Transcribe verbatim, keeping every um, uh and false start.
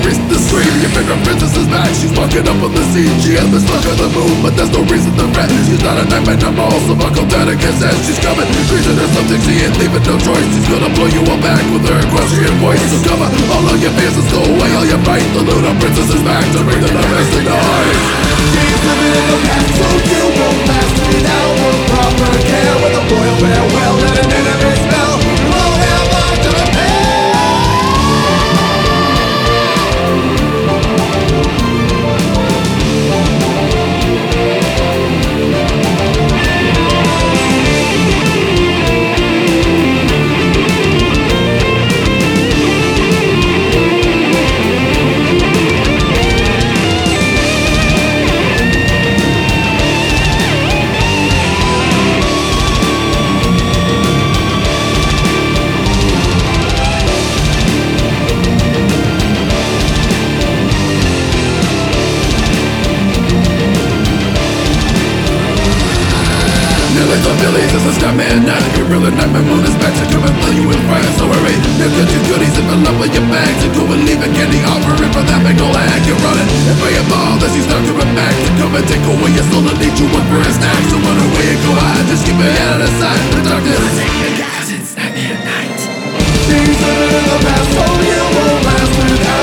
reason to scream. Your favorite princess is back, she's walking up on the scene. She has been stuck on the moon, but there's no reason to fret. She's not a nightmare no more, so buckle down and get set. She's coming, reason there's something she ain't leaving no choice. She's gonna blow you all back with her equestrian voice. So cover all of your fears and go away all your fright. The Luna princess is back to bring the numbers to noise. She's living in the past, so you won't last without her proper care. With a royal farewell and an enemy spell, you won't have much to repair. Billy's is a Starman night. Your real nightmare moon is back to come and play you with fire. So hurry, now get your goodies and fill up with your bags and go and leave a candy offering for that big ol' hag. You're running and pray them all that she's not coming back to come and take away your soul and lead you one for a snack. So run away and go hide, just keep your head out of sight. The darkness will take you guys, it's Nightmare Night. She's living in the past, so you won't last without